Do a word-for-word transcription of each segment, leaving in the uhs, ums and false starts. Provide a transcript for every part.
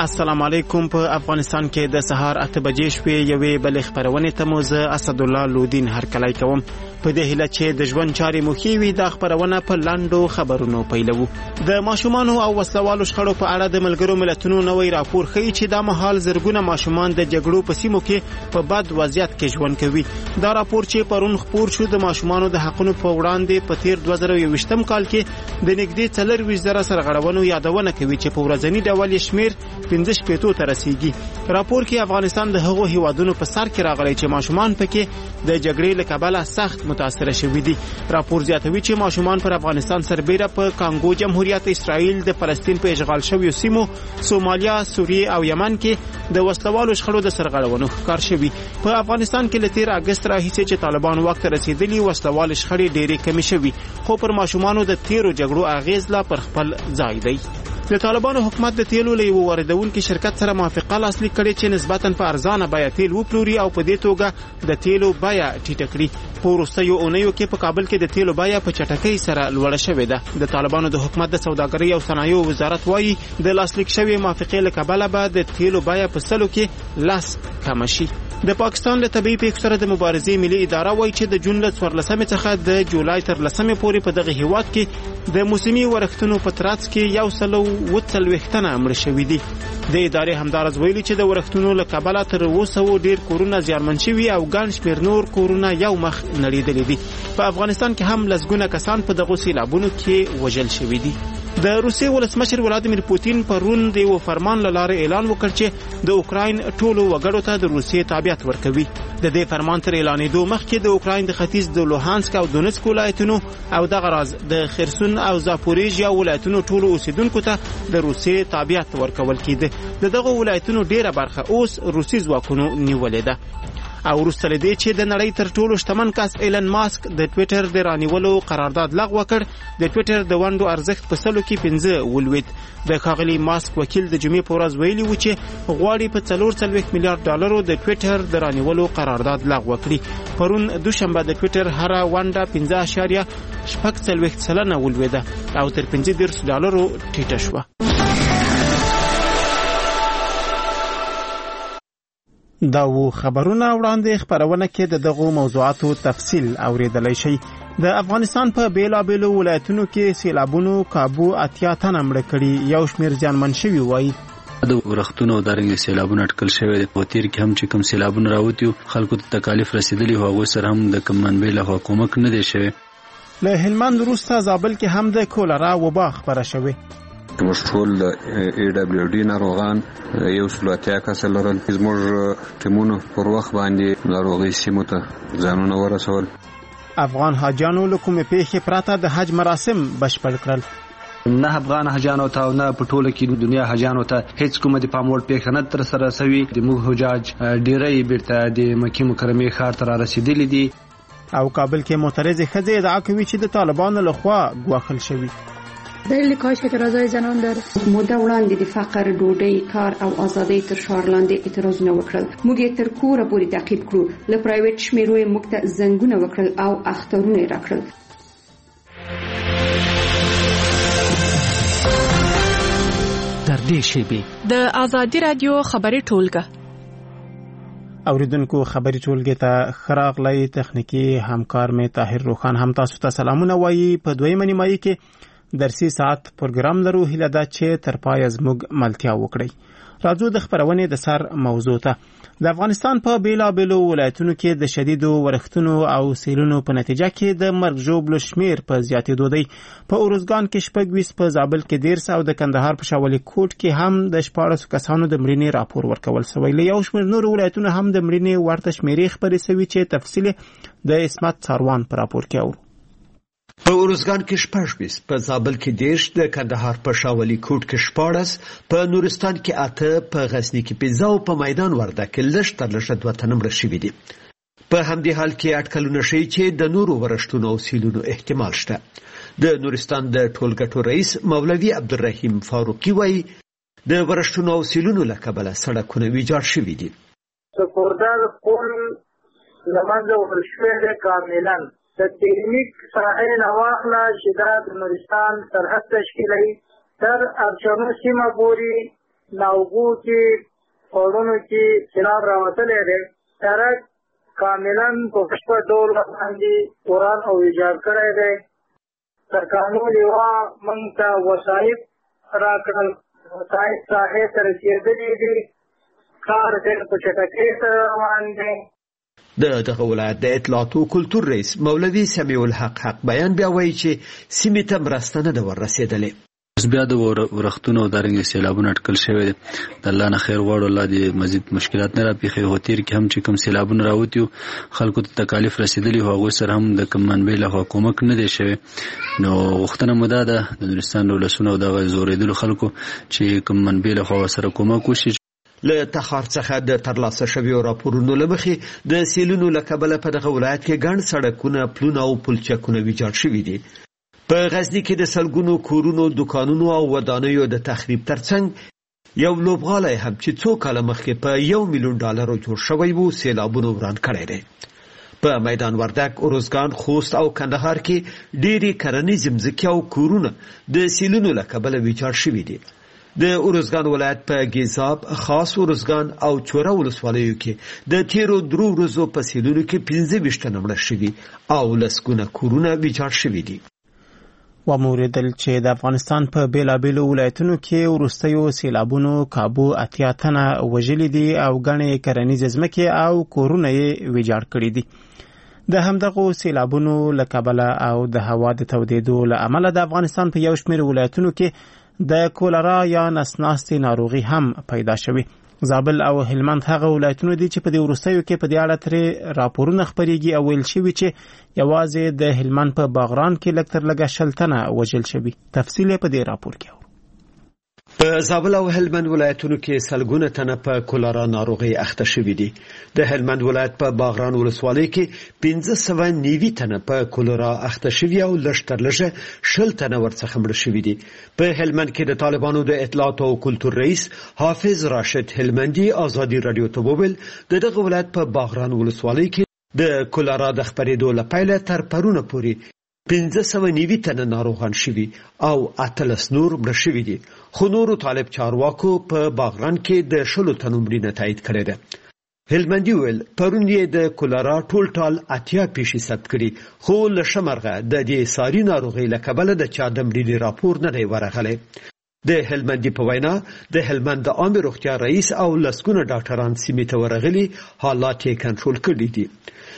السلام علیکم. په افغانستان کې د سهار اته بجې شوې یوې بلې خپرونې ته مو زه اسدالله لودین هرکلی کوم. په دې هیله چې د ژوند چارې مو ښې وي دا خپرونه په لنډو خبرونو پیلوو. د ماشومانو او وسلوالو شخړو په اړه د ملګرو ملتونو نوی راپور ښیي چې دا مهال زرګونه ماشومان د جګړو په سیمو کې په بد وضعیت کې ژوند کوي. دا راپور چې پرون خپور شو د ماشومانو د حقونو په وړاندې په تیر دوه زره یوویشتم کال کې د نږدې څلرویشت زره سرغړونو یادونه کوي چې په ورځني ډول یې شمیر پنځه شپېتو ته رسیږي. راپور کې افغانستان د هغو هیوادونو په سر کې راغلی چې ماشومان پکې د جګړې له کبله سخت متاثره شوي دي. راپور زیاتوي چې ماشومان پر افغانستان سربیره په کانګو جمهوریت، اسرائیل، د فلسطین په اشغال شویو سیمو، سومالیا، سوریې او یمن کې د وسلوالو شخړو د سرغړونو ښکار شوي. په افغانستان کې له تیر اګست راهیسې چې طالبان واک ته رسېدلي وسلوال شخړې ډېرې کمې شوي، خو پر ماشومانو د تیرو جګړو اغیز لا پر خپل ځای دی. د طالبانو حکومت د تیلو له یو واردونکي شرکت سره موافقه لاسلیک کړې چې نسبتاً په ارزانه بیه تیل وپلوري او په دې توګه د تیلو بیه ټیټه کړي. په وروستیو اونیو کې په کابل کې د تیلو بیه په چټکۍ سره لوړه شوې ده. د طالبانو د حکومت د سوداګرۍ او صنایعو وزارت وایي د لاسلیک شوې موافقې له کبله به د تیلو بیه په سلو کې لاس کمه شي. د پاکستان له طبي پیښو سره د مبارزې ملي اداره وایي چې د جون له څوارلسمې څخه د جولای تر لسمې پورې په دغه هیواد کې د موسمي ورښتونو په ترڅ کې یو سلو اووه څلوېښت تنه مړه شوي دي. د ادارې همدارز ویلي چې د ورښتونو له کبله تر اووه سوو ډېر کورونه زیانمن شوي او ګڼ شمېر نور کورونه یو مخ نړېدلي دي. په افغانستان کې هم لسګونه کسان په دغو سیلابونو کې وژل شوي دي. د روسیې ولسمشر ولادیمیر پوتین پرون د یو فرمان له لارې اعلان وکړ چې د اوکراین ټولو وګړو ته د روسیې تابعیت ورکوي. د دې فرمان تر اعلانېدو مخکې د اوکراین د ختیځ د لوهانسک او دونیتسک ولایتونو او دغه راز د خرسون او زاپوریژیا ولایتونو ټولو اوسیدونکو ته د روسیې تابعیت ورکول کېده. د دغه ولایتونو ډیره برخه اوس روسي ځواکونو نیولې ده. او وروسته له دې چې د نړۍ تر ټولو شتمن کس ایلن ماسک د ټویټر د رانیولو قرارداد لغوه کړ، د ټویټر د ونډو ارزښت په سلو کې پنځه ولوېد. د ښاغلي ماسک وکیل د جمعې په ورځ ویلي و چې غواړي په څلور څلوېښت میلیارډ ډالرو د ټویټر د رانیولو قرارداد لغوه کړي. پرون دوشنبه د ټویټر هره ونډه پنځه اعشاریه شپږ څلوېښت سلنه ولوېده او تر پنځه دېرش ډالرو ټیټه شوه. دا و خبرونه وړاندې خبرونه کې د دغو موضوعاتو تفصیل اوریدلای شي. د افغانستان په بیلابیلو ولایتونو کې سیلابونو کابو اتیا تنه مړه کړي، یو شمېر زیانمن شوي وایي. د ورښتونو او دارنګ سیلابونو اټکل شوی دی. په تیر کې هم چې کوم سیلابونه راوتیو خلکو ته تکالیف رسیدلی او هغوی سره هم د کوم منبع له حکومت نه دی شوی. له هلمند وروسته زابل کې هم د کولرا وبا خپره شوې. موږ ټول ای ډبلیو ډي ناروغان یو سل اتیا کسه لرل. زموږ ټیمونو پر وخت باندې ناروغي سیمو ته ځانونه ورسول. افغان حاجیانو له کومې پیښې پرته د حج مراسم بشپړ کړل. نه افغان حاجیانو ته نه په ټوله کې دنیا حاجیانو ته هیڅ کومه د پام وړ پیښه نه تر سره شوې. د موږ حجاج ډیری بیرته د مکې مکرمې ښار ته را رسیدلي دي. او کابل کې معترض ښځې ادعا کوي چې د طالبانو لخوا ګواښل شوي. دلیل کاهش اعتراضای زنان در مدت وړاندې د فقر، ډوډۍ، کار او ازادۍ تر شعار لاندې اعتراضونه وکړل. موږ یې تر کوره پورې تعقیب کړو. له پرایویټ شمیرو یې موږ ته زنګونه وکړل او اخترونه یې راکړل. تر دې شیبې د آزادي رادیو خبري ټولګه اوریدونکو خبري ټولګه ته خراغلی تخنیکی همکار مې طاهر روخان هم تاسو ته سلامونه وایي. په دویمه نیمایي کې درسي ساعت پروګرام لرو، هیله ده چې تر پایه زموږ ملتیا وکړئ. راځو د خبرونې د سر موضوع ته. د افغانستان په بیلابیلو ولایتونو کې د شدیدو ورښتونو او سیلونو په نتیجه کې د مرګ ژوبلو شمیر په زیاتېدو دی. په اروزګان کې شپږ ویشت، په زابل کې دېرش او د کندهار په شاولي کوټ کې هم د شپاړسو کسانو د مړینې راپور ورکول شوی. له یو شمېر نورو ولایتونو هم د مړینې ورته شمېرې خپرې شوي چې تفصیل د عصمت څاروان په راپور کې اورو. په اروزګان کې شپږ ویشت، په زابل کې دېرش، د کندهار په شاولي کوټ کې شپاړس، په نورستان کې اته، په غزني کې پنځه او په میدان ورده کې لږ تر لږه دوه تنه مړه شوي دي. په همدې حال کې اټکلونه ښیي چې د نورو ورښتونو او سیلونو احتمال شته. د نورستان د ټولګټو رئیس مولوي عبدالرحیم فاروقي وایي د ورښتونو او سیلونو له کبله سړکونه ویجاړ شوي دي. سپوردا د پل له منځه وړل شوی دی کاملا. د تکنیک ساحل نواخله چې دا د نورستان سرحد تشکیلوي تر ارچنو سیمه پورې ناوګو کې اورونو کې سیلاب راوتلی دی سره کاملا په بشپړ ډول باندې قرآن او ایجاد کړی دی. سرکانو لیوا موږ ته وسایط راکړل، وسایط ساحې ته رسېدلي دي، کار ډېر په چټکۍ سره روان دی. د دغه ولایت د اطلاعات او کلتور رئیس مولوي سمیع الحق حق بیان بیا وایي چې سیمې ته مرسته نه ده ورسېدلې. اوس بیا د ورښتونو او دارنګې سیلابونه اټکل شوی دی. د الله نه خیر غواړو، الله دې مزید مشکلات نه راپېښوي. خو تېر کې هم چې کوم سیلابونه راوتي وو خلکو ته تکالیف رسېدلي وو، هغوی سره هم د کوم منبع لخوا کومک نه دی شوی. نو غوښتنه مو دا ده د نورستان د ولسونو او دغه زورېدلو خلکو چې کوم منبع لخوا ورسره کومک وشي. له تخار څخه د ترلاسه شویو راپورونو له مخې د سیلونو له کبله په دغه ولایت کې ګڼ سړکونه، پلونه او پلچکونه ویجاړ شوي دي. په غزني کې د سلګونو کورونو، دکانونو او ودانیو د تخریب ترڅنګ یو لوبغالی هم چې څو کاله مخکې په یو میلیون ډالرو جوړ شوی وو سیلابونو وران کړی دی. په میدان وردګ، ارزګان، خوست او کندهار کې ډېرې کرنیزې مځکې او کورونه د سیلونو له کبله ویجاړ شوي دي. د ارزګان ولایت په ګیزاب، خاص ارزګان او چوره ولسوالیو کې د تیرو درو ورځو په سیلونو کې پنځه ویشت تنه مړه شوي او لسګونه کورونه ویجاړ شوي دي. وموریدل چې د افغانستان په بیلابیلو ولایتونو کې وروستیو سیلابونو کابو اتیا تنه وژلي دي او ګڼې کرنیزې ځمکې او کورونه یې ویجاړ کړي دي. د همدغو سیلابونو له کبله او د هوا د تودېدو له امله د افغانستان په یو شمېر ولایتونو کې د کولرا یا نسناستې ناروغي هم پیدا شوي. زابل او هلمند هغه ولایتونه دي چې په دې وروستیو کې په دې اړه ترې راپورونه خپرېږي او ویل شوي چې یوازې د هلمند په باغران کې لږ تر لږه شل تنه وژل شوي. تفصیل یې په دې راپور کې په زابل او هلمند ولایتونو کې سلګونه تنه په کولرا ناروغي اخته شوي دي. د هلمند ولایت په باغران ولسوالۍ کې پنځه سوه نوي تنه په کولرا اخته شوي او لږ تر لږه شل تنه ورڅخه مړه شوي دي. په هلمند کې د طالبانو د اطلاعات او کلتور رئیس حافظ راشد هلمندي ازادي رادیو ته وویل د دغه ولایت په باغران ولسوالۍ کې د کولرا د خپرېدو له پیله تر پرونه پورې پنځه سوه نوي تنه ناروغان شوي او اتلس نور مړه شوي دي. خو نورو طالب چارواکو په باغران کې د شلو تنو مړینه تایید کړې ده. هلمندي ویل پرون یې د کولرا ټول ټال اتیا پیښې ثبت کړي، خو له شمرغه د دې ساري ناروغۍ له کبله د چا د مړینې راپور نه دی ورغلی. د هلمندي په وینا د هلمند د عامې روغتیا رئیس او لسګونه ډاکټران سیمې ته ورغلي، حالات یې کنټرول کړي دي.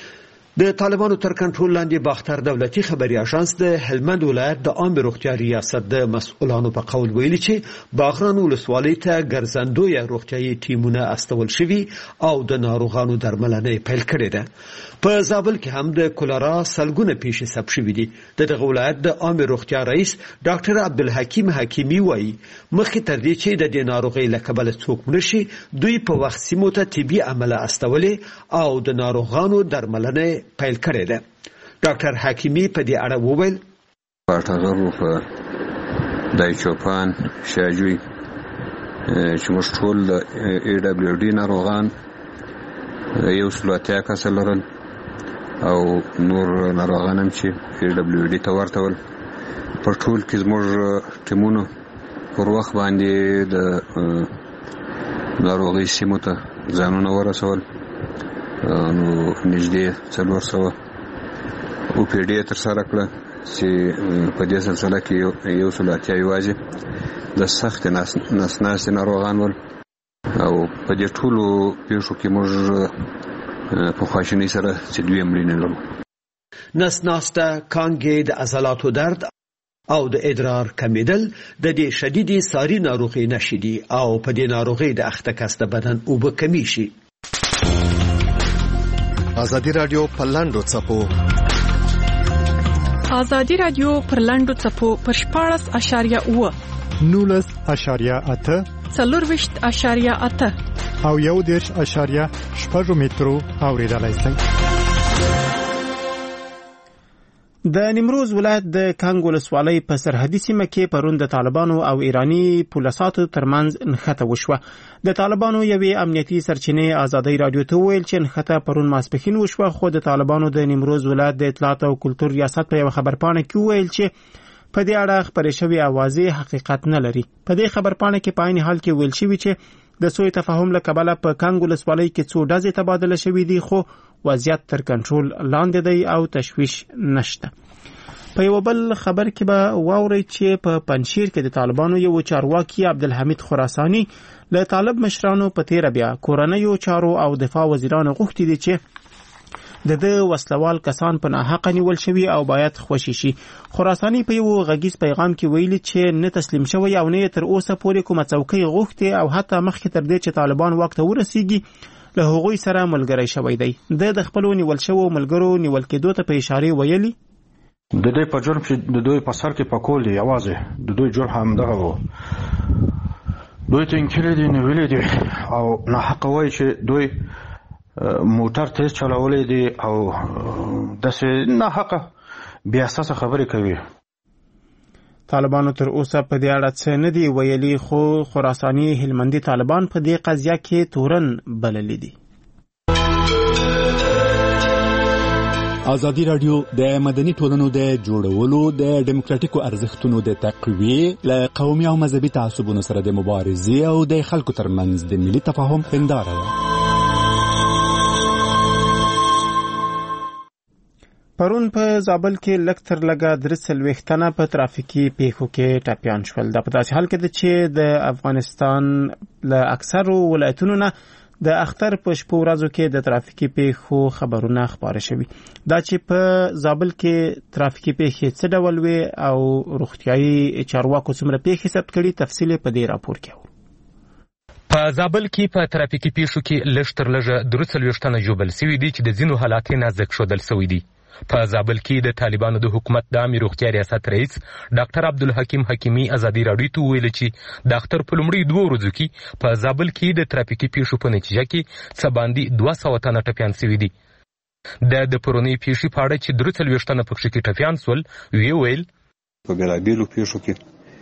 د طالبانو تر کنټرول لاندې باختر دولتي خبري اژانس د هلمند ولایت د عامې روغتیا ریاست د مسؤلانو په قول ویلي چې باغران ولسوالۍ ته ګرځندویه روغتیايي ټیمونه استول شوي او د ناروغانو درملنه پیل کړې ده. په زابل کې هم د کولرا سلګونه پیښې ثبت شوي دي. د دغه ولایت د عامې روغتیا رئیس ډاکټر عبدالحکیم حکیمي وایي مخکې تر دې چې د دې ناروغۍ له کبله څوک مړه شي دوی په وخت سیمو ته طبي عمله استولې او د ناروغانو درملنه پیل کړی ده. ډاکټر حکیمي په دې اړه وویل پاټغرو په دایچوپان، شاجوی چې موږ ټول د ای ډبلیو ډي ناروغان یو سل اتیا کسه لرل او نور ناروغان هم چې ای ډبلیو ډي ته ورته ول. په ټول کې زموږ ټیمونو پر وخت باندې د ناروغۍ سیمو ته ځانونه ورسول. نو نږدې څلور سوه او پی ډي ترسره کړه چې په دې سلسله کې یو سل اتیا یوازې د سختې نسناستې ناروغان ول او په دې ټولو پیښو کې موږ په خواشینۍ سره چې دوی مړینې لرو. نسناسته، کانګې، د عضلاتو درد او د ادرار کمیدل د دې شدیدې ساري ناروغۍ نښې دي او په دې ناروغۍ د اخته کس د بدن اوبه کمی شي. ازادي رادیو پر لاندو څپو ازادي رادیو پر لاندو څپو پر شپاړس اشاریه اوه نولس اشاریه اته څلورویشت اشاریه اته او یو دېرش اشاریه شپږ مترو اوریدلای شئ. د نیمروز ولایت د کانګ ولسوالۍ په سرحدي سیمه کې پرون د طالبانو او ایرانی پولیساتو ترمنځ نښته وشوه. د طالبانو یوې امنیتي سرچینې ازادي رادیو ته ویل چې نښته پرون ماسپښین وشوه، خو د طالبانو د نیمروز ولایت د اطلاعات او کلتور ریاست په یو خبرپاڼه کې ویل چې په دې اړه خبرې شوې اوازې حقیقت نه لري. په دې خبرپاڼه کې په عین حال کې ویل شوی چې د سوء تفاهم له کبله په کانګ ولسوالۍ کې څو ډزې تبادله شوې دي، خو وضعیت تر کنټرول لاندې دی او تشویش نشته. په یو بل خبر کې به واورئ چې په پنشیر کې د طالبانو یو چارواکي عبدالحمید خراساني له طالب مشرانو په تیر بیا کورنیو چارو او دفاع وزیرانو غوښتي دي چې د د وسلوال کسان په ناحق نیول شوی او باید خوشي شي. خراساني په یو غږیز پیغام کې ویلي چې نه تسلیم شوی او نه تر اوسه پورې کومه څوکۍ غوښتي او حتی مخکې تر دې چې طالبان وخت ورسیږي له هغوی سره ملګری شوی دی. د د خپل نیول شوو ملګرو نیول کېدو ته په اشاره ویلي د دوی په جرم چې د دوی په سر کې پکول دی یوازې د دوی جرم هم دغه وو. دوی ته انکړي دي نیولې دي او ناحق وایي چې دوی موټر تیز چلولې دي او داسې ناحق بیا اساسه خبرې کوي. طالبانو تر اوسه په دې اړه څه نه دی ویلي، خو خراساني هلمندي طالبان په دې قضیه کې تورن بللي دي. ازادي رادیو د مدني ټولنو د جوړولو د ډیموکراتیکو ارزښتونو د تقویې له قومي او مذهبي تعصبونو سره د مبارزې او د خلکو ترمنځ د ملي تفاهم هنداره ده. پرون په زابل کې لږ تر لږه درې څلوېښت تنه په ترافیکي پیښو کې ټپیان شول. دا په داسې حال کې ده چې د افغانستان له اکثرو ولایتونو نه د اختر په شپو ورځو کې د ترافیکي پیښو خبرونه خپاره شوي. دا چې په زابل کې ترافیکي پیښې څه ډول وي او روغتیايي چارواکو څومره پیښې ثبت کړي، تفصیل په دې راپور کې اورو. په زابل کې په ترافیکي پیښو کې لږ تر لږه درې څلوېښت تنه ژوبل شوي دي چې د ځینو حالات یې نازک ښودل شوي دي. په زابل کې د طالبانو د حکومت د عامې روغتیا ریاست رئیس ډاکټر عبدالحکیم حکیمي ازادي راډیو ته وویل چې د اختر په لومړۍ دوه ورځو کې په زابل کې د ترافیکي پیښو په نتیجه کې څه باندې دوه سوه تنه ټپیان شوي دي. د د پرونۍ پیښې په اړه چې درې څلوېښت تنه پکښې کې ټپیان شول ویې ویل په بېلابېلو پیښو کې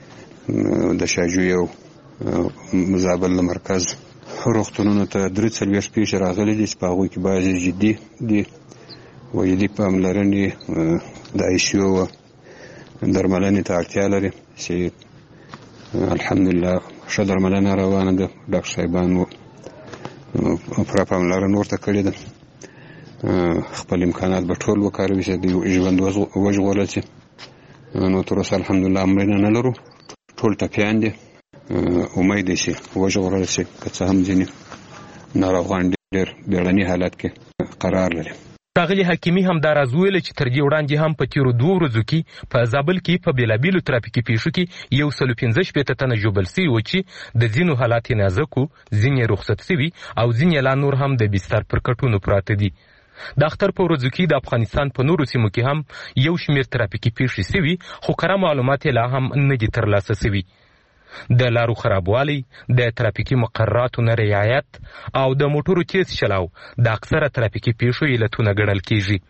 د شاجوی او زابل له مرکز روغتونونو ته درې څلوېښت پیښې راغلي دي چې په هغوی کې بعضې جدي دي، ویلي پاملرنې د آی سی او درملنې ته اړتیا لري چې الحمدلله ښه درملنه روانه ده. ډاکټر صاحبانو پوره پاملرنه ورته کړې ده. خپل امکانات به ټول وکاروي چې د ژوند وژغورل شي. نو تر اوسه الحمدلله مړینه نه لرو، ټول ټپیان دي. امید دی چې وژغورل شي، که څه هم ځینې ناروغان ډېر بیړني حالت کې قرار لري. ښاغلي حکیمي همدا راز وویل چې تر دې وړاندې هم په تیرو دوو ورځو کې په زابل کې په بېلابېلو ترافیکي پیښو کې یو سل پنځه شپېته تنه ژوبل شوي وو چې د ځینو حالات یې نازک وو، ځینې رخصت شوي او ځینې لا نور هم د بستر پر کټونو پراته دي. د اختر په ورځو کې د افغانستان په نورو سیمو کې هم یو شمېر ترافیکي پیښې شوي، خو کره معلومات یې لا هم نه دي ترلاسه شوي. د لارو خرابوالی، د ترافیکي مقرراتو نه رعایت او د موټرو تیز چلاو د اکثره ترافیکي پیښو علتونه ګڼل کیږي.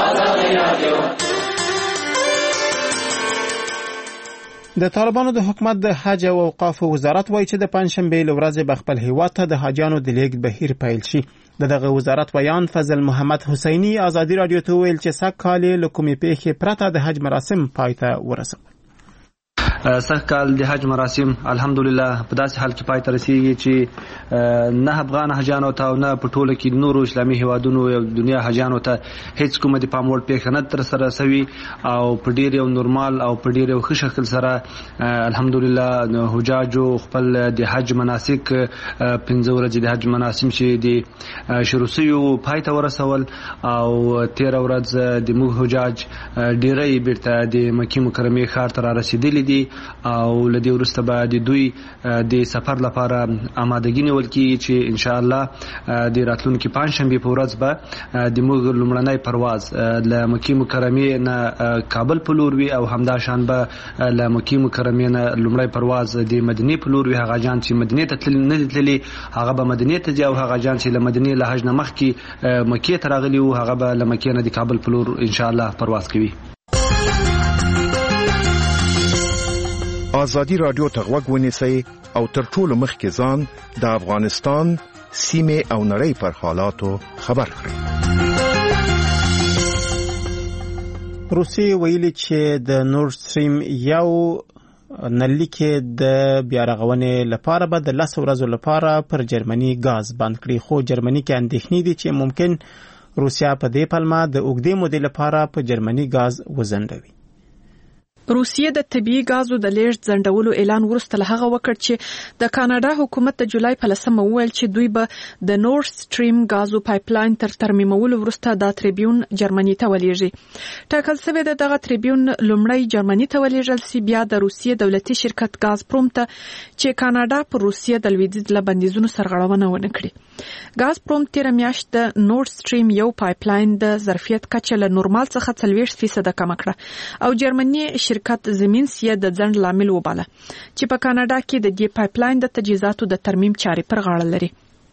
د طالبانو د حکومت د حج او اوقافو وزارت وایي چې د پنځشنبې له ورځې به خپل هیواد ته د حاجیانو د لیږد بهیر پیل شي. د دغه وزارت بیان فضل محمد حسیني ازادي راډیو ته ویل چې سږ کال له کومې پیښې پرته د حج مراسم پای ته ورسول. سږ کال د حج مراسم الحمدلله په داسې حال کې پای ته رسیږي چې نه افغان حاجیانو ته او نه په ټوله کې نورو اسلامي هیوادونو او دنیا حاجیانو ته هیڅ کومه د پام وړ پیښه نه ترسره شوې او په ډېر یو نورمال او په ډېر یو ښه شکل سره الحمدلله حجاجو خپل د حج مناسک پنځه ورځې د حج مراسم چې د شروع شوي پای ته ورسول او تېره ورځ د موږ حجاج ډېری بیرته د مکې مکرمې ښار ته را رسېدلي دي او لدې وروسته به د دوی د سفر لپاره آمادګي نیول کېږي چې انشاءالله د راتلونکي پنجشنبې په ورځ به د موږ لومړنی پرواز له مکې مکرمې نه کابل په لور وي او همداشان به له مکې مکرمې نه لومړی پرواز د مدینې په لور وي. هغه جان چې مدینې ته نه دي تللي هغه به مدینې ته ځي او هغه جان چې له مدینې له حج نه مخکې مکې ته راغلي وو هغه به له مکې نه د کابل په لور انشاءالله پرواز کوي. ازادي رادیو ته غوږ ونیسئ او تر ټولو مخکې ځان د افغانستان سیمې او نړۍ پر حالاتو خبر کړئ. روسیې ویلي چې د نورد سټریم یو نلي کې د بیارغونې لپاره به د لس ورځو لپاره پر جرمني غاز بند کړي، خو جرمني کې اندېښنې دي چې ممکن روسیا په دې پلمه د اوږدې مودې لپاره په جرمني غاز وزنډوي. روسیه د طبيعي غازو د لیږد ځنډولو اعلان وروسته له هغه وکړ چې د کاناډا حکومت د جولای په لسمه وویل چې دوی به د نورد سټریم غازو پایپلاین تر ترمیمولو وروسته د تریبیون جرمني ته ولېږي. ټاکل شوی د دغه تریبیون لومړی جرمني ته ولېږل سي، بیا د روسیې دولتي شرکت غاز پروم ته چې کاناډا پر روسیې د لویدیځ له بندیزونو سرغړونه ونه کړي. غاز پروم تیر میاشت د نورد سټریم یو پایپلاین د ظرفیت کچه له نورمال څخه څلوېښت فیصد کم کړه او جرمني شرکت زمين سیه د ځند لامل وباله چې په کاناډا کې د دې پایپلاین د تجهیزاتو د ترمیم چارې پر غاړه لري.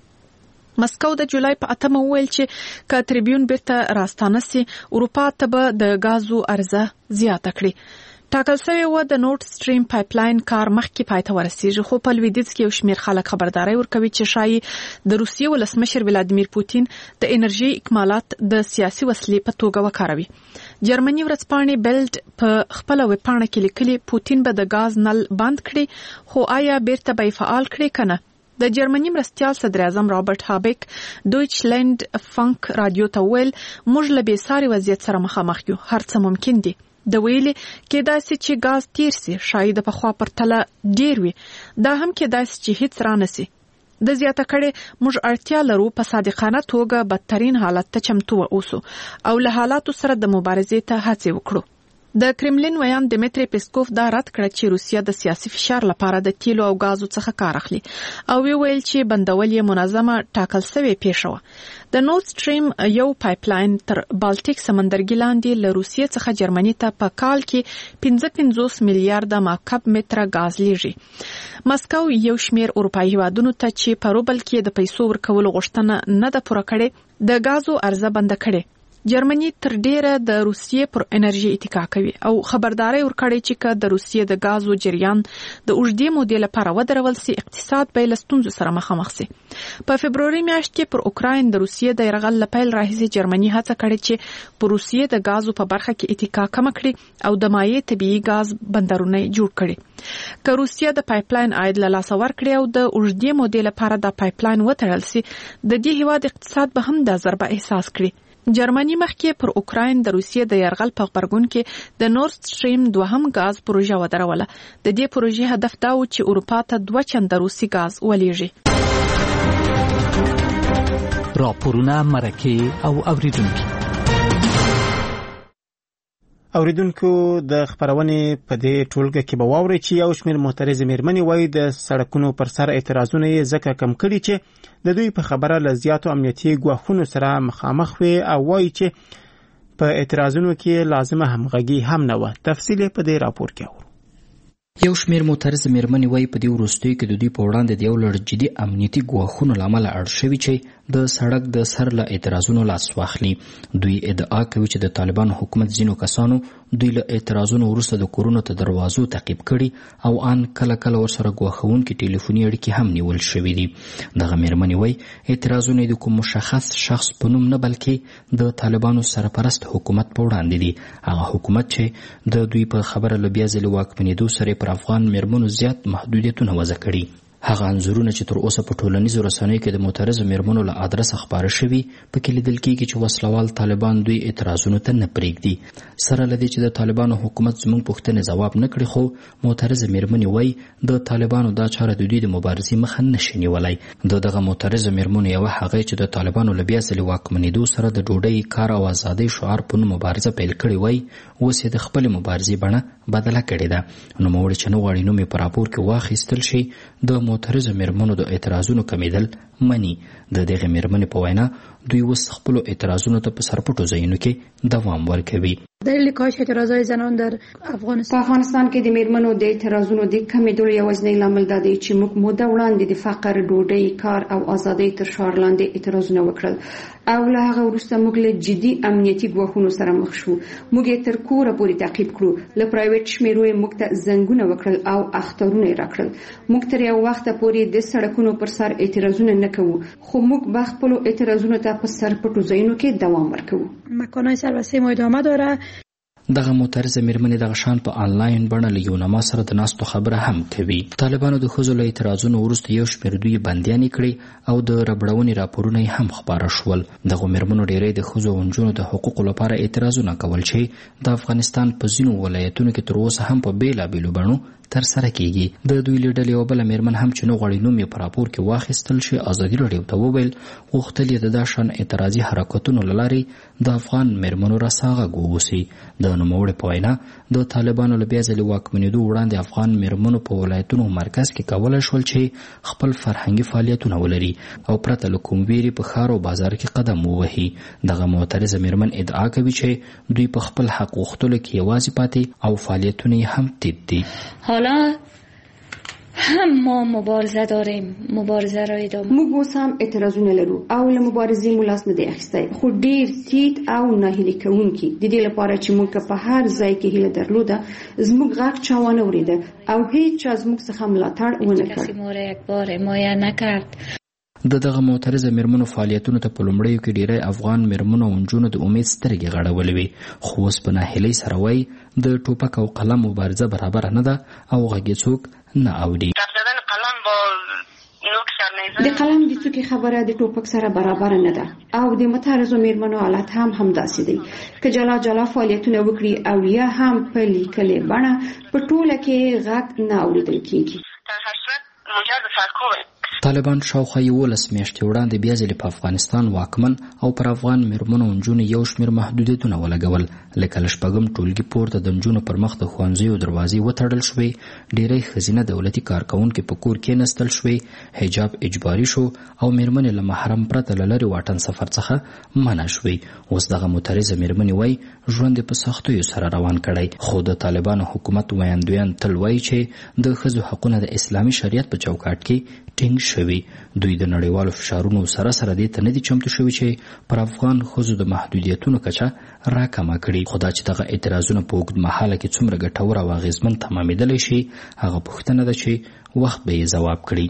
مسکو د جولای په اتمه وویل چې که تریبیون بیرته راستانه سي اروپا ته به د غازو عرضه زیاته کړي. ټاکل شوی و د نورد سټریم پایپلاین کار مخکې پای ته ورسیږي، خو په لویدیځ کې یو شمېر خلک خبرداري ورکوي چې شایي د روسیې ولسمشر ولادیمیر پوتین د انرژي اکمالات د سیاسي وسیلې په توګه وکاروي. جرمني ورځپاڼې بیلډ په خپل ویبپاڼه کې لیکلي پوتین به د غاز نل بند کړي، خو آیا بیرته به فعال کړي کنه؟ د جرمني مرستیال صدر اعظم رابرټ هابیک دویچلند فانک رادیو ته ویل موږ له بېساري وضعیت سره مخامخ یو، هر څه ممکن دي. د ویلي کېدای شي چې غاز تیر سي، شاید په خوا پرتله ډیر وي، دا هم کېدای شي چې هیڅ رانه سي. د زیاته کړي موږ اړتیا لرو په صادقانه توګه بدترین حالت ته چمتو اوسو او له حالاتو سره د مبارزې ته هڅه وکړو. د کرملین ویان دمیتری پیسکوف دا رد کړ چې روسیا د سیاسي فشار لپاره د تیلو او غازو څخه کار اخلي او ویل چې بندول یې منظمه ټاکل شوی پیښه و. د نورد سټریم یو پایپلاین تر بالټیک سمندرګي لاندې له روسیې څخه جرمني ته په کال کې پنځه پنځوس میلیارډ مکعب متره غاز لیږي. مسکو یو شمېر اروپایي هیوادونو ته چې په روبل کې د پیسو ورکولو غوښتنه نه ده پوره کړې د غازو عرضه بند کړي. جرمني تر ډیره د روسیې پر انرژي اتکا کوي او خبرداري ورکړي چې که د روسیې د غازو جریان د اوږدې مودې لپاره ودرول سي اقتصاد به له ستونزو سره مخامخ سي. په فبروري میاشت کې پر اوکراین د روسیې د یرغل لپاره راهیسې جرمني هڅه کړې چې پر روسیې د غازو په برخه کې اتکا کم کړي او د مایع طبيعي غاز بندرونه جوړ کړي. که روسیې د پایپلاین عاید له لاسه ورکړي او د اوږدې مودې لپاره د پایپلاین وتړل سي د دې هیواد اقتصاد به هم د ضربه احساس کړي. جرمني مخکې پر اوکراین د روسیې د یرغل په غبرګون کې د نورد سټریم دوهم غاز پروژه ودروله. د دې پروژې هدف دا و چې اروپا ته دوه چنده روسي غاز ولېږي. راپورونه مرکه او اوریدونکو اوریدونکو د خبرونې په دې ټولګه کې به واوري چې یو شمېر معترض میرمنې وایي د سړکونو پر سر اعتراضونه یې ځکه کم کړي چې د دوی په خبره له زیاتو امنیتي ګواښونو سره مخامخ وي او وایي چې په اعتراضونو کې لازمه همغږي هم نه وه. تفصیل په دې راپور کې اورو. یو شمېر معترض میرمنې وایي په دې وروستیو کې د دوی په وړاندې د یو لړ جدي امنیتي ګواښونو له امله اړ شوي چې د سړک د سر له اعتراضونو لاس واخلي. دوی ادعا کوي چې د طالبانو حکومت ځینو کسانو دوی له اعتراضونو وروسته د کورونو ته دروازو تعقیب کړي او ان کله کله ورسره ګواښونکي ټلیفوني اړیکې هم نیول شوي دي. دغه میرمنې وایي اعتراضونه د کوم مشخص شخص په نوم نه بلکې د طالبانو سرپرست حکومت په وړاندې دي، هغه حکومت چې د دوی په خبره له بیا ځلې واکمنېدو سره پر افغان میرمنو زیات محدودیتونه وضع کړي. هغه انځورونه چې تر اوسه په ټولنیزو رسنیو کې د معترضو میرمنو له ادرسه خپاره شوي پکې لیدل کېږي چې وسلوال طالبان دوی اعتراضونو ته نه پرېږدي. سره له دې چې د طالبانو حکومت زموږ پوښتنې ځواب نه کړي، خو معترضه میرمنې وایي د طالبانو دا چاره د دوی د مبارزې مخه نشي نیولی. د دغه معترضو میرمنو یوه هغه چې د طالبانو له بیا ځلې واکمنېدو سره د ډوډۍ کار او ازادۍ شعار په نوم مبارزه پیل کړې وایي اوس یې د خپلې مبارزې بڼه بدله کړې ده. نوموړې چې نه غواړي نوم یې په راپور کې واخیستل شي د معترضو میرمنو د اعتراضونو کمیدل مني. د دغه میرمنې په وینا دوی اوس خپلو اعتراضونو ته په سرپټو ځایونو کې دوام ورکوي. دلیل کاهش اعتراضهای زنان در افغانستان په افغانستان کې د میرمنو د اعتراضونو د کمیدلو یوازینی لامل دا دی چې موږ موده وړاندې د فقر، ډوډۍ، کار او ازادۍ تر شعار لاندې اعتراضونه وکړل او له هغه وروسته موږ له جدي امنیتي ګواښونو سره مخ شو. موږ یې تر کوره پورې تعقیب کړو، له پرایویټ شمیرو یې موږ ته زنګونه وکړل او اخترونه یې راکړل. موږ تر یو وخته پورې د سړکونو پر سر اعتراضونه نه کوو، خو موږ به خپلو اعتراضونو ته په سرپټو ځایونو کې دوام ورکوو. مکانهای سربسته ما ادامه داره. دغه معترضه میرمنې دغه شان په آنلاین بڼه له یونما سره د ناستو خبره هم کوي. طالبانو د ښځو له اعتراضونو وروسته یو شمېر دوی بندیانې کړي او د ربړونې راپورونه یې هم خپاره شول. دغو میرمنو ډیری د ښځو او نجونو د حقوقو لپاره اعتراضونه کول چې د افغانستان په ځینو ولایتونو کې تر اوسه هم په بیلابیلو بڼو ترسره کیږي. د دوی له ډلې یوه بله میرمن هم چې نه غواړي نوم یې په راپور کې واخیستل شي ازادي راډیو ته وویل غوښتل یې د دا شان اعتراضي حرکتونو له لارې د افغان میرمنو راسا غږ واوسي. د نوموړې په وینا د طالبانو له بیا ځلې واکمنېدو وړاندې افغان میرمنو په ولایتونو مرکز کې کولی شول چې خپل فرهنګي فعالیتونه ولري او پرته له کوم ویرې په ښار او بازار کې قدم ووهي. دغه معترضه میرمن ادعا کوي چې دوی په خپل حق غوښتلو کې یوازې پاتې او فعالیتونه یې هم تیت دي. حالا هم ما مبارزه داریم، مبارزه را ادامه. موږ اوس هم اعتراضونه لرو او له مبارزې مو لاس نه دی اخیستی، خو ډیر تیت او ناهیلي کوونکي. د دې لپاره چې موږ په هر ځای کې هیله درلوده زموږ غږ چا ونه اورېده او هیڅ چا زموږ څخه ملاتړ ونه کړ. کسی ما را یک بار حمایه نکرد. د دغه معترضه میرمنو فعالیتونو ته په لومړیو کې ډیری افغان میرمنو او نجونو د امید سترګې غړولې وې، خو اوس په ناهیلۍ سره وایي د ټوپک او قلم مبارزه برابره نه ده او غږ یې څوک نه اوري. د قلم د څوکۍ خبره د ټوپک سره برابر نه ده او د متعرضو میرمنو حالت هم همداسې دی. که جلا جلا فعالیتونه وکړي او یا هم په لیکلې بڼه په ټوله کې غږ نه اورېدل کېږي. طالبان شاوخوا یولس میاشتې وړاندې بیا ځلې په افغانستان واکمن او پر افغان میرمنو او نجونو یو شمېر محدودیتونه ولګول، لکه له شپږم ټولګي پورته د نجونو پر مخ د ښوونځیو دروازې وتړل شوې، ډیری ښځینه دولتي کارکوونکي په کور کېنستل شوې، حجاب اجباري شو او میرمنې له محرم پرته له لرې واټن سفر څخه منع شوې. اوس دغه معترضه میرمنې وایي ژوند یې په سختیو سره روان کړی، خو د طالبانو حکومت ویاندویان تل وایي چې د ښځو حقونه د اسلامي شریعت په چوکاټ کې ټینګ شوي. دوی د نړیوالو فشارونو سره سره دې ته نه دي چمتو شوي چې پر افغان ښځو د محدودیتونو کچه راکمه کړي. خو دا چې دغه اعتراضونه په اوږد مهاله کې څومره ګټور او اغېزمن تمامېدلی شي هغه پوښتنه ده چې وخت به یې ځواب کړي.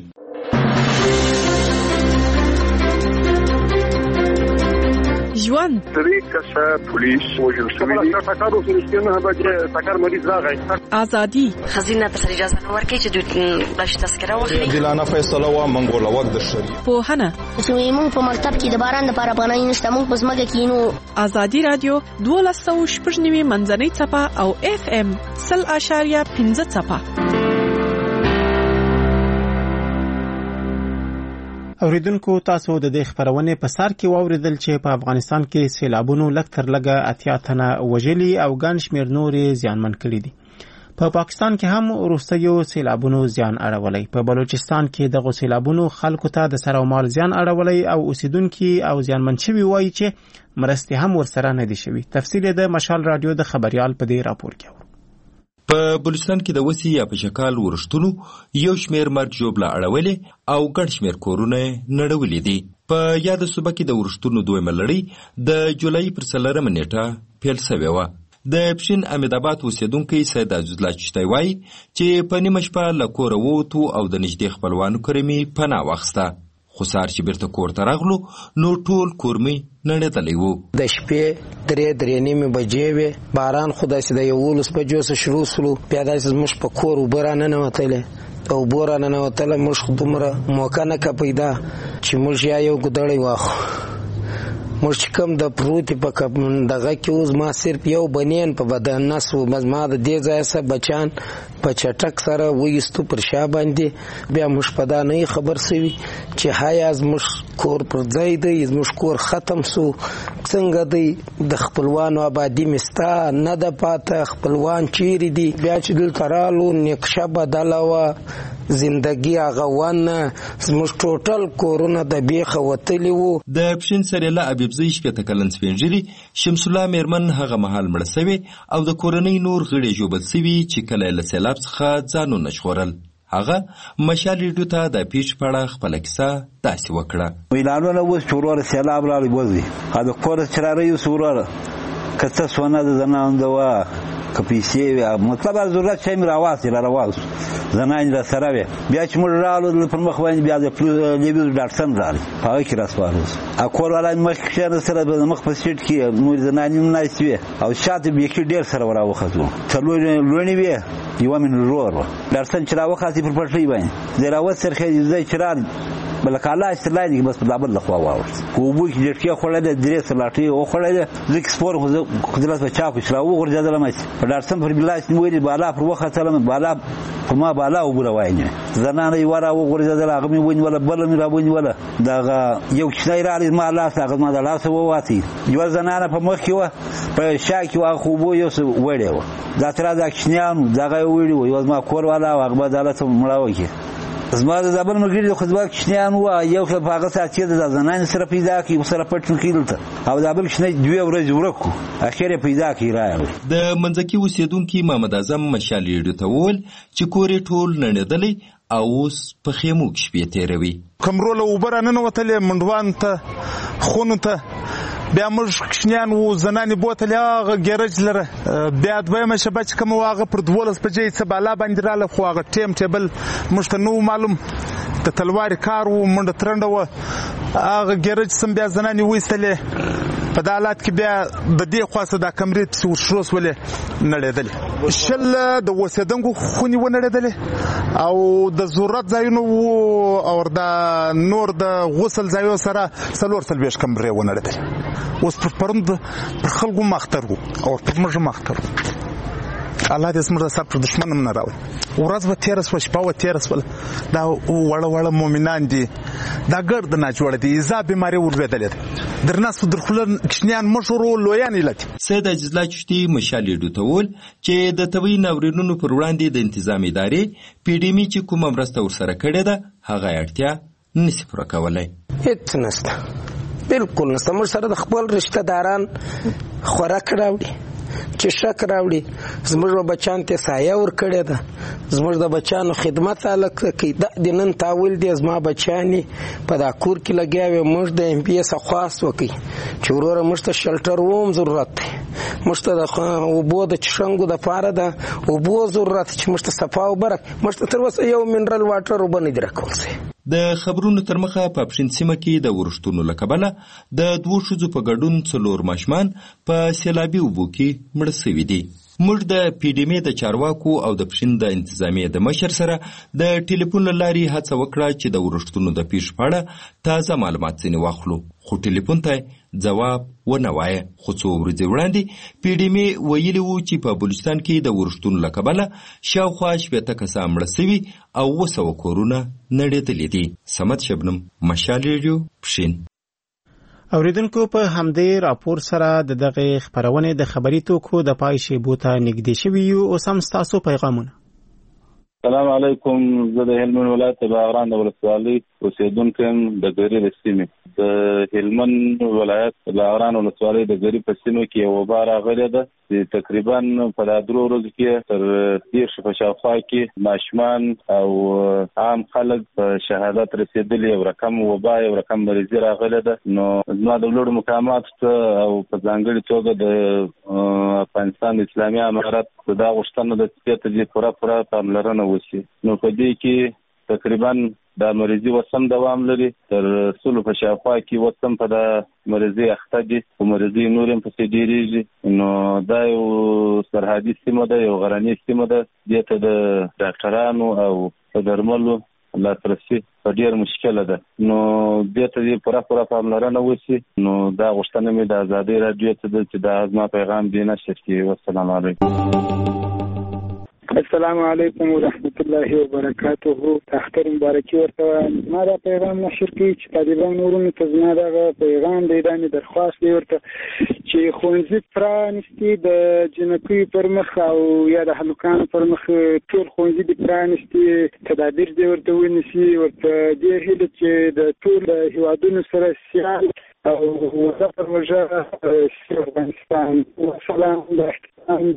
ژوند درې کسه پولیس وژل شوي دي. ټکر وسو نه به چې ټکر مریض راغی. ازادي خزینه ته اجازه نه ورکړي چې دوی باش تذکره واخلي. دلانه فیصله وا منګول وخت د شری. پوهنه چې موږ په مکتب کې د باران لپاره پناه نشته، موږ په ځمکه کې نو. ازادي رادیو دولس سوه شپږ نوي منځنۍ څپه او اف ام سل اشاریه پنځه څپه. اوریدونکو تاسو د دې خبرونه په سر کې واوریدل چې په افغانستان کې سیلابونو لږ تر لږه اتیا تنه وژلي او ګڼ شمېر نورې زیانمن کړي دي. په پا پاکستان کې هم وروستیو سیلابونو زیان اړولی. په بلوچستان کې دغه سیلابونو خلکو ته د سر او مال زیان اړولی او اوسیدونکي او زیانمن شوي وایي چې مرستې هم ورسره نه دي شوي. تفصیل د مشال رادیو د خبريال په دې راپور کې. په بلوچستان کې د وسی یا په شکال ورښتونو یو شمېر مرګ ژوبله اړولې او ګڼ شمېر کورونه نړولې دي. په یاده صوبه کې د ورښتونو دویمه لړۍ د جولای پر څلورمه نیټه پیل شوې وه. د پښین امید آباد اوسیدونکی سید عزیزالله چشتی وایي چې په نیمه شپه له کوره ووتو او د نږدې خپلوانو کره مې پناه واخیسته، خو سهار چې بیرته کور ته راغلو نو ټول کور مې نړېدلی و. د شپې درې درې نیمې بجې وې، باران خو داسې د یولس بجو څخه شروع سولو، بیا داسې زموږ په کور اوبه راننوتلې او اوبه راننوتله موږ خو دومره موقع نه که پیدا چې موږ یا یو ګودړی واخو. موږ چې کوم د پروتې په دغه کې اوس ما صرف یو بنین په بدن نس و، ما د دې ځایه څه بچان په چټک سره وایستو پر شا باندې. بیا موږ په دا نه خبر سوي چې هایا زموږ کور پر ځای دی، زموږ کور ختم سو، څنګه دی د خپلوانو آبادي مستا نه ده پاته، خپلوان چیرې دي. بیا چې دلته رالو نقشه بدله وه، زندگی هغه ونه، زموږ ټوټل کورونه د بیخه وتلي وو. د پښین سریله ابیبزی شپېته کلن سپینږیري شمس الله میرمن هغه مهال مړه سوې او د کورنۍ نور غړي ژوبل سوي چې کله له سیلاب څخه ځانونه ژغورل. هغه مشال ریډیو ته د پیښې په اړه خپله کیسه داسې وکړه. ویلانونه اوس چې وروره سیلاب راغلی وځي، د کور چې راروي اوس وروره که څه سونه د زنانده وه که پیسې مطلب ضرورت شی مې راواستې را راواستو زنانې را سره وې بیا چې موږ راغلو پر مخ باندې بیا د لیویز ډاکټرسن راغی په هغه کې راسپارو کور والا مې مخکې کښېناستله د مخ په سیټ کې نورې زنانې هم ناستې وې او شاته بیخي ډېر سره راوختو څلور لوڼې وې یوه مې ورور وه ډاکټرسن چې راوختې پر پټلۍ باندې دی راوت سرخېږي زه چې راغلم بله کاله استرلای دي بس په دابل لخوا واوښت په اوبو کې جټکې خوړلې درې سلاټې وخوړلې زه کې سپور خو زه خدلت په چاکو چې راوغورځېدلم په ډاکټرسن پر ګلاس مې ویلې بالا پر وختلم بالا په ما بالا اوبه راوایلې زنانه یوه راوغورځېدله هغه مې ونیوله بله مې را ونیوله دغه یو کوچنی راغلی زما لاس هغه زما د لاسه وواتې یوه زنانه په مخ کې وه په شا کې وه هغه خو اوبو یو څه وړې وه دا تر دا کوچنیانو دغه یې وړي وه یوه زما کور والا او هغه به عدالت مړاوه کړي زما د زابل ملګري خو زما کوچنیان وه یو خو په هغه ساعت کې د زنانې سره پیدا کړي ورسره پټ کړي دلته او د بل کوچنی دوې ورځې ورک کړو اخر یې پیدا کړي راغی د منځکي اوسېدونکي محمد اعظم مشال ریډیو ته وویل چې کور یې ټول نړېدلی او اوس په خیمو کې شپې تېروي کمروله اوبه راننوتلې منډوان ته خونو ته بیا موږ کوچنیان وو زنانې بوتلې هغه ګیرج لره بیا دویمه شپه چې کومه وه هغه پر دولس بجې څه بالا باندې راله خو هغه ټیم ټیبل موږ ته نه و معلوم د تلوارې کار و منډه ترنډه وه هغه ګیرج سم بیا زنانې وایستلې په دا حالات کې بیا د دې خوا څه دا کمرې پسې ورشروس ولې نړېدلې شل د اوسېدونکو خونې ونړېدلې او د ضرورت ځایونه وو او د نور د غسل ځایو سره څلور څلوېښت کمرې ونړېدلې اوس پر پرون پر خلکو ماختر وو او پر موږ ماختر وو الله دې زموږ د سر پر دښمن هم نه راوړي ورځ به تېره شوه شپه به تېره شوله دا وړه وړه مؤمنان دي دا ګرد ناجوړه دي ایزا بیماري ورلوېدلې ده در ناستو در خوله کوچنیان مشر وو لویان علت سید عزیز الله چشتي مشال ریډیو ته وویل چې د طبیعي ناورینونو پر وړاندې د انتظام ادارې پی ډي مي چې کومه مرسته ورسره کړې ده هغه اړتیا نشي پوره کولی هېڅ نشته بالکل نشته موږ سره د خپل رشته داران خوراک راوړي چې شک راوړي زموږ به بچیانو ته سایه ورکړې ده زموږ د بچیانو خدمت هلک کوي دا د نن تاول دی زما بچیانې په دا کور کې لګیا وي موږ د ایم پي ایس خواست وکړي چې وروره موږ ته شلټر وم ضرورت دی موږ ته د اوبو د چشنګو دپاره د اوبو ضرورت چې موږ ته صفا اوبه راکړي موږ ته تر اوسه یو منرل واټر اوبه نه دي راکول شوي د خبرونو تر مخه په پښین سیمه کې د ورښتونو له کبله د دوو ښځو په ګډون څلور ماشومان په سیلابي اوبو کې مړه سوي دي موږ د پی ډي مي د چارواکو او د پښین د انتظامیې د مشر سره د ټلیفون له لارې هڅه وکړه چې د ورښتونو د پیښې په اړه تازه معلومات ځینې واخلو خو ټلیفون ته ځواب ونه وایه خو څو ورځې وړاندې پی ډي مي ویلي وو چې په بلوچستان کې د ورښتونو له کبله شاوخوا شپېته کسان مړه سوي او اوه سوه کورونه نړېدلي دي صمد شبنم مشال ریډیو پښین اوریدونکو په همدې راپور سره د دغه خبرونې د خبري توکو د پای شیبو ته نږدې شوي یو اوس هم ستاسو پیغامونه السلام علیکم زه د هلمند ولایت باغران د ولسوالۍ اوسېدونکی یم د ګري د سیمې د هلمند ولایت باغران ولسوالۍ د ګري په سیمه کې یو وبا راغلې ده چې تقریبا په دا درو ورځو کې تر دېرش په شاوخوا کې ماشومان او عام خلک په شهادت رسېدلي یو رقم وبا یو رقم مریضي راغلې ده نو زما د لوړو مقاماتو ته او په ځانګړې توګه د افغانستان د اسلامي امارت دا غوښتنه ده چې دې ته دې پوره پوره پاملرنه وشي نو په دې کې تقریبا دا مریضي وسم دوام لري تر سلو په شاوخوا کې وسم په دا مریضي اخته دي او مریضي نور هم پسې ډېرېږي نو دا یو سرحدي سیمه ده یو غرنۍ سیمه ده دې ته د ډاکټرانو او د درملو لاسرسي په ډېر مشکله ده نو دې ته دې پوره پوره پاملرنه وشي نو دا غوښتنه مې د ازادۍ راډیو ته ده چې دا زما پیغام دې نشر کړي والسلام علیکم السلام علیکم ورحمت الله وبرکاته اختر مبارکي ورته ما دا پیغام نشر کړي چې طالبان ورونو ته زما دغه پیغام دی دا مې درخواست دی ورته چې ښوونځي پرانیستي د جنکیو پر مخ او یا د هلکانو پر مخ ټول ښوونځي دي پرانیستي تدابیر دې ورته ونیسي ورته دې هیله چې د ټول هیوادونو سره سیال او وزه پر وجه افغانستان وسلام د احترام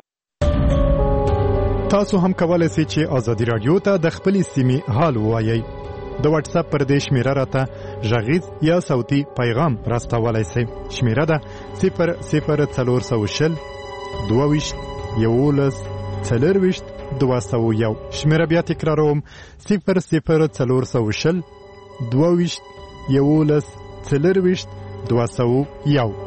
تاسو هم کولای شئ چې ازادي رادیو ته د خپلې سیمې حال ووایئ د واتس اپ پر دې شمیره راته غږیز یا صوتي پیغام راستولای شئ شمیره ده صفر صفر څلور سوه شل دوه ویشت یولس څلرویشت دوه سوه یو. شمېره بیا تکراروم: صفر صفر څلور سوه شل دوه ویشت یولس څلرویشت دوه سوه یو.